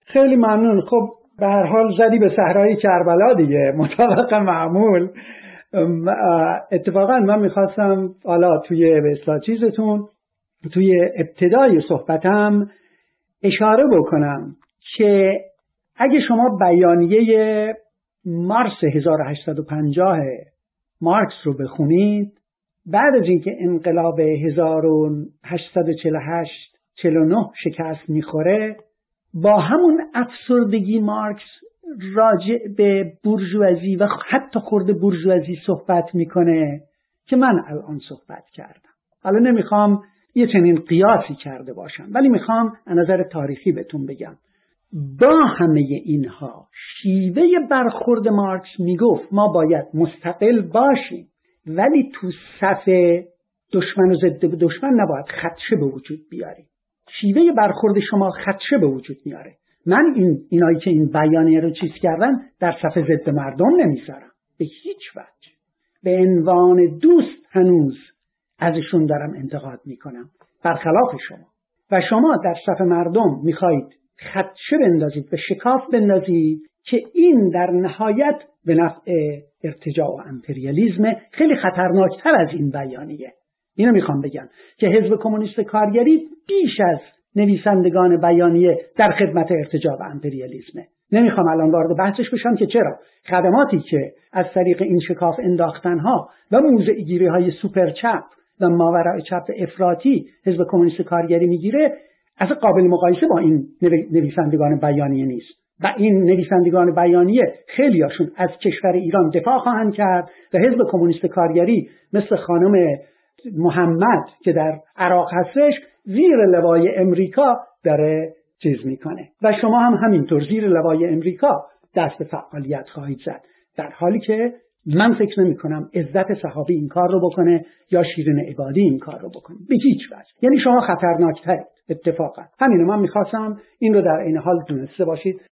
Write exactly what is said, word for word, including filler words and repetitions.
خیلی ممنون. خب به هر حال زدی به صحرای کربلا دیگه، مطابق معمول. اتفاقا من میخواستم حالا توی به اصطلاح چیزتون توی ابتدای صحبتم اشاره بکنم که اگه شما بیانیه مارس هزار و هشتصد و پنجاه مارکس رو بخونید، بعد از اینکه انقلاب هزار و هشتصد و چهل و هشت چهل و نه شکست میخوره، با همون افسردگی مارکس راجع به بورژوازی و حتی خرد بورژوازی صحبت میکنه که من الان صحبت کردم. حالا نمیخوام یه چنین قیاسی کرده باشم، ولی میخوام از نظر تاریخی بهتون بگم با همه اینها شیوه برخورد مارکس میگفت ما باید مستقل باشیم، ولی تو صف دشمن و ضد دشمن نباید خدشه به وجود بیاریم. شیوه برخورد شما خدشه به وجود میاره. من این اینایی که این بیانیه رو چیز کردن در صف ضد مردم نمیذارم به هیچ وجه. به عنوان دوست هنوز ازشون دارم انتقاد میکنم، برخلاف شما. و شما در صف مردم میخواید خدشه بندازید و شکاف بندازید که این در نهایت به نفع ارتجاع و امپریالیسم. خیلی خطرناکتر از این بیانیه. اینو میخوام بگم که حزب کمونیست کارگری بیش از نویسندگان بیانیه در خدمت ارتجاع و امپریالیسمه. نمیخوام الان وارد بحثش بشم که چرا خدماتی که از طریق این شکاف انداختنها و موضع گیری های سوپر چپ و ماورای چپ افراطی حزب کمونیست کارگری میگیره اصلا قابل مقایسه با این نویسندگان بیانیه نیست. و این نویسندگان بیانیه خیلیاشون از کشور ایران دفاع خواهند کرد و حزب کمونیست کارگری مثل خانم محمد که در عراق هستش زیر لوای امریکا داره چیز میکنه و شما هم همینطور زیر لوای امریکا دست به فعالیت خواهید زد، در حالی که من فکر نمی کنم عزت صحابی این کار رو بکنه یا شیرین عبادی این کار رو بکنه به هیچ وجه. یعنی شما خطرناکترید اتفاقا. همینو من میخواستم این رو در این حال دونسته باشید.